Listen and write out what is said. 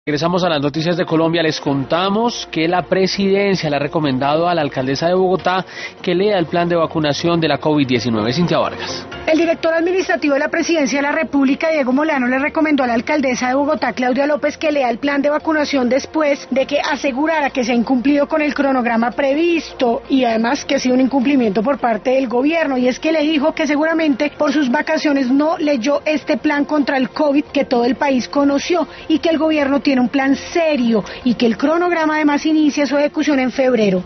Regresamos a las noticias de Colombia. Les contamos que la presidencia le ha recomendado a la alcaldesa de Bogotá que lea el plan de vacunación de la COVID-19. Cintia Vargas. El director administrativo de la Presidencia de la República, Diego Molano, le recomendó a la alcaldesa de Bogotá, Claudia López, que lea el plan de vacunación después de que asegurara que se ha incumplido con el cronograma previsto y además que ha sido un incumplimiento por parte del gobierno. Y es que le dijo que seguramente por sus vacaciones no leyó este plan contra el COVID que todo el país conoció y que el gobierno tiene un plan serio y que el cronograma además inicia su ejecución en febrero.